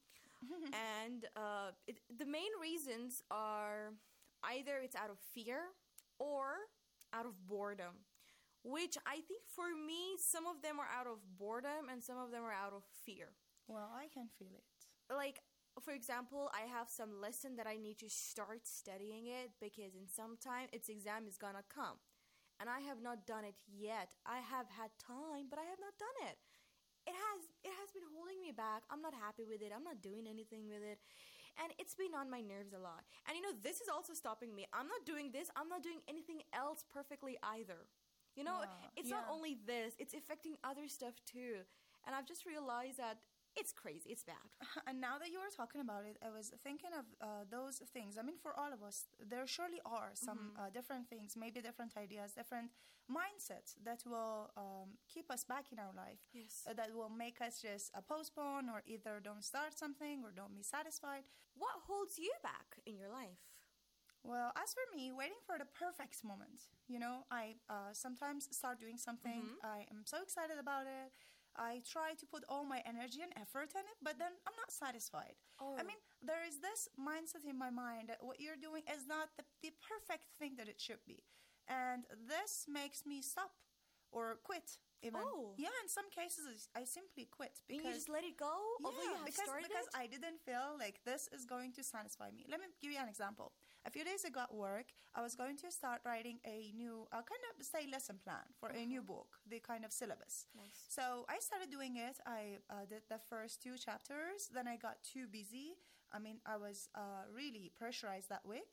and uh, it, the main reasons are either it's out of fear or out of boredom, which I think for me, some of them are out of boredom and some of them are out of fear. Well, I can feel it. Like, for example, I have some lesson that I need to start studying it because in some time its exam is gonna come. And I have not done it yet. I have had time, but I have not done it. It has it has been holding me back. I'm not happy with it. I'm not doing anything with it. And it's been on my nerves a lot. And you know, this is also stopping me. I'm not doing this. I'm not doing anything else perfectly either. You know, wow. it's yeah. not only this. It's affecting other stuff too. And I've just realized that it's crazy. It's bad. And now that you were talking about it, I was thinking of uh, those things. I mean, for all of us, there surely are some Mm-hmm. uh, different things, maybe different ideas, different mindsets that will um, keep us back in our life. Yes. Uh, that will make us just uh, postpone or either don't start something or don't be satisfied. What holds you back in your life? Well, as for me, waiting for the perfect moment. You know, I uh, sometimes start doing something. Mm-hmm. I am so excited about it. I try to put all my energy and effort in it, but then I'm not satisfied. Oh. I mean, there is this mindset in my mind that what you're doing is not the, the perfect thing that it should be. And this makes me stop or quit. Even. Oh. Yeah, in some cases, I simply quit. Because, and you just let it go? Yeah, although you have because, started because it? I didn't feel like this is going to satisfy me. Let me give you an example. A few days ago at work, I was going to start writing a new, uh, kind of, say, lesson plan for uh-huh. a new book, the kind of syllabus. Nice. So I started doing it. I uh, did the first two chapters. Then I got too busy. I mean, I was uh, really pressurized that week.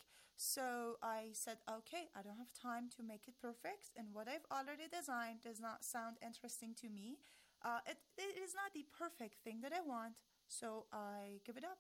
So I said, okay, I don't have time to make it perfect. And what I've already designed does not sound interesting to me. Uh, it, it is not the perfect thing that I want. So I give it up.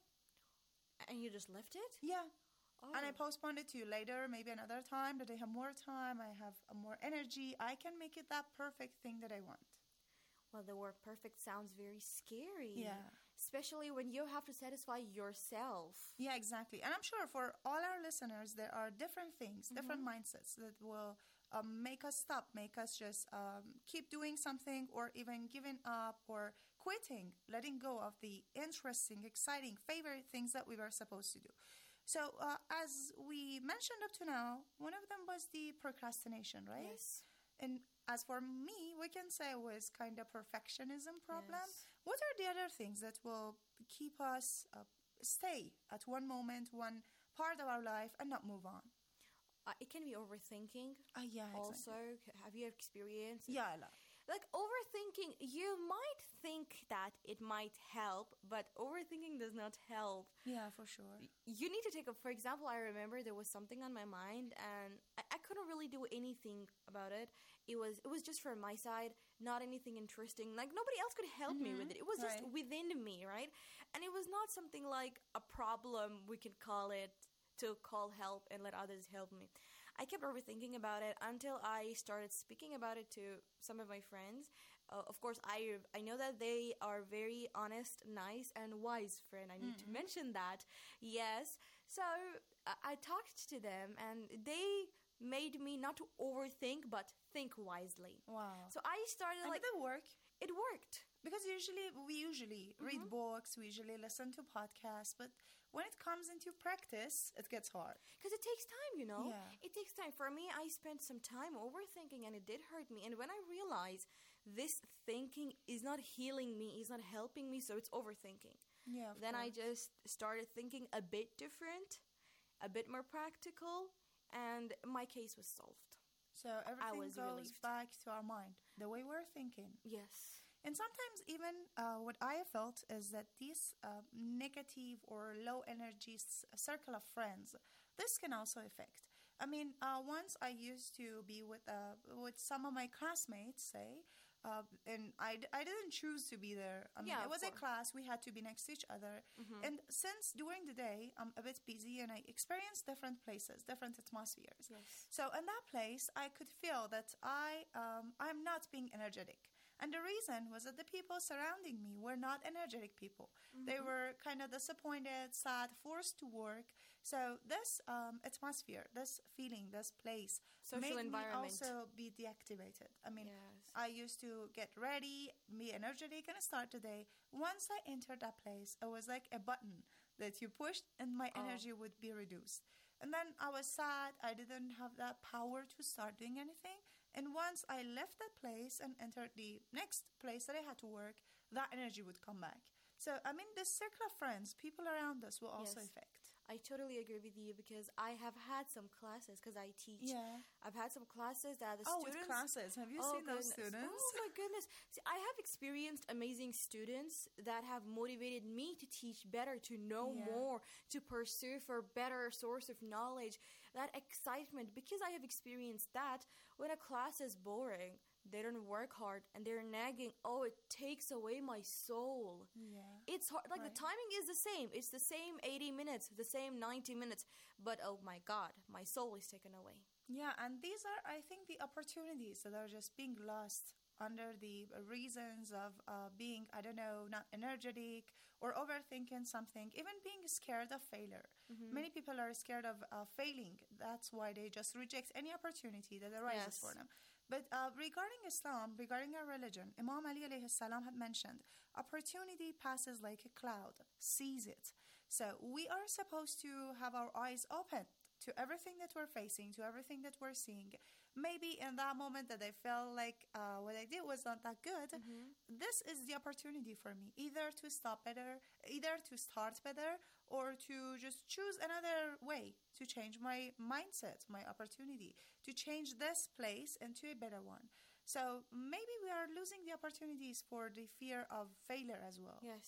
And you just left it? Yeah. Oh. And I postponed it to later, maybe another time, that I have more time, I have uh, more energy. I can make it that perfect thing that I want. Well, the word perfect sounds very scary. Yeah. Especially when you have to satisfy yourself. Yeah, exactly. And I'm sure for all our listeners, there are different things, mm-hmm. different mindsets that will um, make us stop, make us just um, keep doing something, or even giving up or quitting, letting go of the interesting, exciting, favorite things that we were supposed to do. So uh, as we mentioned up to now, one of them was the procrastination, right? Yes. And as for me, we can say it was kind of perfectionism problem. Yes. What are the other things that will keep us uh, stay at one moment, one part of our life, and not move on? Uh, it can be overthinking. Uh, yeah, also, exactly. Have you experienced? Yeah, a lot. Like overthinking, you might think that it might help, but overthinking does not help. Yeah, for sure. You need to take a, for example, I remember there was something on my mind and I, I couldn't really do anything about it. It was it was just from my side, not anything interesting. Like nobody else could help mm-hmm. me with it. It was just right. within me, right? And it was not something like a problem, we could call it, to call help and let others help me. I kept overthinking about it until I started speaking about it to some of my friends. Uh, of course, I I know that they are very honest, nice, and wise friend. I need mm-hmm. to mention that. Yes. So uh, I talked to them, and they made me not to overthink, but think wisely. Wow. So I started and like... did it work? It worked. Because usually, we usually mm-hmm. read books, we usually listen to podcasts, but when it comes into practice, it gets hard. Because it takes time, you know? Yeah. It takes time. For me, I spent some time overthinking, and it did hurt me. And when I realized this thinking is not healing me, is not helping me, so it's overthinking. Yeah, Then course. I just started thinking a bit different, a bit more practical, and my case was solved. So everything goes relieved. back to our mind, the way we're thinking. Yes. And sometimes even uh, what I felt is that this uh, negative or low energy s- circle of friends, this can also affect. I mean, uh, once I used to be with uh, with some of my classmates, say, uh, and I, d- I didn't choose to be there. I mean, Yeah, it was a of class, we had to be next to each other. Mhm. And since during the day, I'm a bit busy and I experience different places, different atmospheres. Yes. So in that place, I could feel that I, um, I'm not being energetic. And the reason was that the people surrounding me were not energetic people. Mm-hmm. They were kind of disappointed, sad, forced to work. So this um, atmosphere, this feeling, this place Social made environment. me also be deactivated. I mean, Yes. I used to get ready, be energetic, and start the day. Once I entered that place, it was like a button that you pushed and my Oh. energy would be reduced. And then I was sad. I didn't have that power to start doing anything. And once I left that place and entered the next place that I had to work, that energy would come back. So, I mean, this circle of friends, people around us will also Yes. affect. I totally agree with you because I have had some classes because I teach. Yeah. I've had some classes that the Oh, with students. classes. Have you Oh, seen those goodness. students? Oh my goodness! See, I have experienced amazing students that have motivated me to teach better, to know Yeah. more, to pursue for better source of knowledge. That excitement, because I have experienced that. When a class is boring, they don't work hard and they're nagging. Oh, it takes away my soul. Yeah. It's hard. Like Right. the timing is the same. It's the same eighty minutes, the same ninety minutes. But oh my God, my soul is taken away. Yeah, and these are, I think, the opportunities that are just being lost under the reasons of uh, being, I don't know, not energetic or overthinking something, even being scared of failure. Mhm. Many people are scared of uh, failing. That's why they just reject any opportunity that arises Yes. for them. But uh, regarding Islam, regarding our religion, Imam Ali alayhi salam had mentioned, opportunity passes like a cloud, seize it. So we are supposed to have our eyes open to everything that we're facing, to everything that we're seeing. Maybe in that moment that I felt like uh, what I did was not that good, Mhm. this is the opportunity for me, either to stop better, either to start better, or to just choose another way to change my mindset, my opportunity, to change this place into a better one. So maybe we are losing the opportunities for the fear of failure as well. Yes,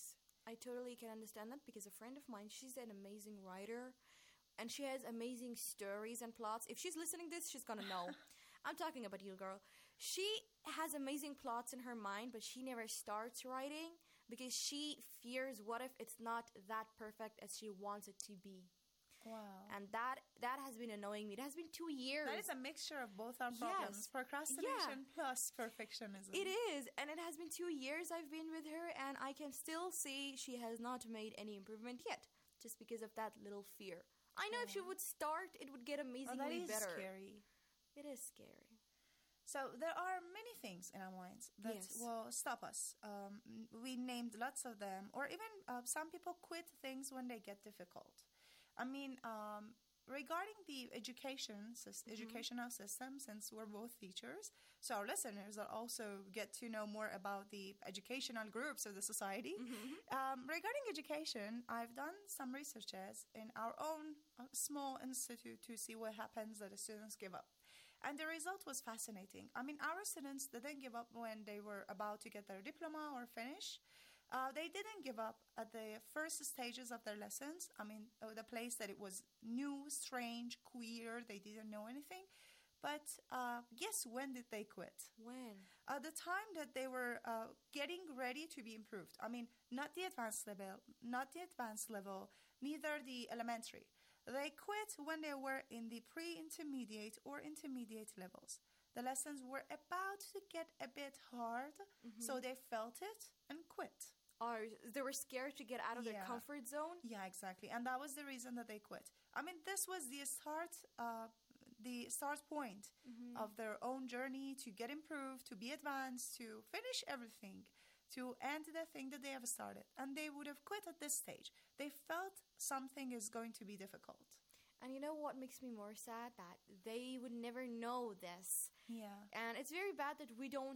I totally can understand that because a friend of mine, she's an amazing writer and she has amazing stories and plots. If she's listening to this, she's gonna know. I'm talking about you, girl. She has amazing plots in her mind, but she never starts writing because she fears what if it's not that perfect as she wants it to be. Wow. And that that has been annoying me. It has been two years. That is a mixture of both our problems. Yes. Procrastination Yeah. plus perfectionism. It is. And it has been two years I've been with her, and I can still see she has not made any improvement yet, just because of that little fear. I know if she would start, it would get amazingly Oh, that is better. scary. It is scary. So there are many things in our minds that Yes. will stop us. Um, we named lots of them, or even uh, some people quit things when they get difficult. I mean, um, regarding the education sys- Mhm. educational system, since we're both teachers, so our listeners will also get to know more about the educational groups of the society. Mm-hmm. Um, regarding education, I've done some researches in our own uh, small institute to see what happens that the students give up. And the result was fascinating. I mean, our students didn't give up when they were about to get their diploma or finish. Uh, they didn't give up at the first stages of their lessons. I mean, uh, the place that it was new, strange, queer, they didn't know anything. But uh, guess when did they quit? When? At the time that they were uh, getting ready to be improved. I mean, not the advanced level, not the advanced level, neither the elementary. They quit when they were in the pre-intermediate or intermediate levels. The lessons were about to get a bit hard, Mhm. so they felt it and quit. Or they were scared to get out of their Yeah. comfort zone? Yeah, exactly. And that was the reason that they quit. I mean, this was the start, uh, the start point Mhm. of their own journey to get improved, to be advanced, to finish everything, to end the thing that they have started. And they would have quit at this stage. They felt something is going to be difficult. And you know what makes me more sad? That they would never know this. Yeah. And it's very bad that we don't